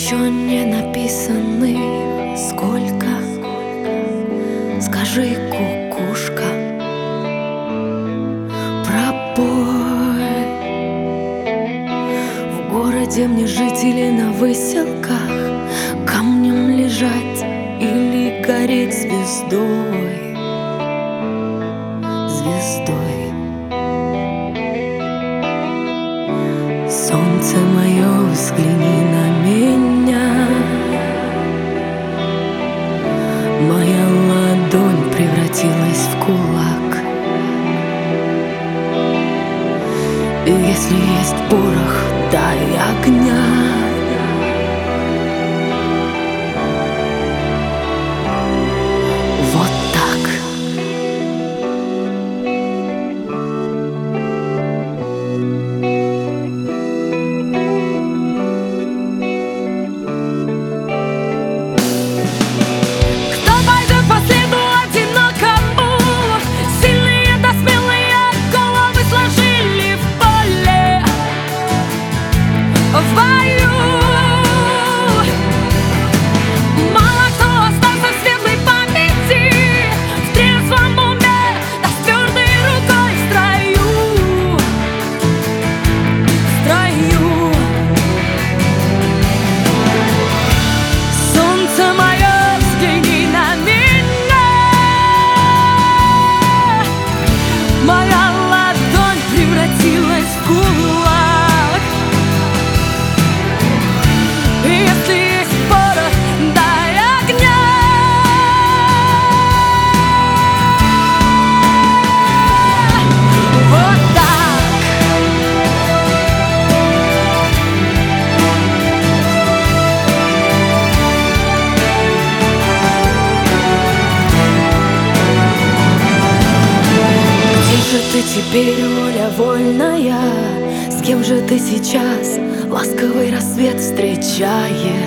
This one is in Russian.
еще не написанных сколько? Скажи, кукушка, пробой. В городе мне жить или на выселках, камнем лежать или гореть звездой, звездой. Солнце мое, взгляни на меня. Моя ладонь превратилась в кулак. И если есть порох, дай огня. Вот так. Кто пойдет по следу одинокому? Сильные да смелые головы сложили в поле, в бою. Мало кто остался в светлой памяти, в трезвом уме, да с твердой рукой в строю, в строю. Солнце мое, взгляни на меня. Моя ладонь превратилась в кулак. И если есть порох, дай огня. Вот так. Где же ты теперь, воля вольная? С кем же ты сейчас ласковый рассвет встречаешь?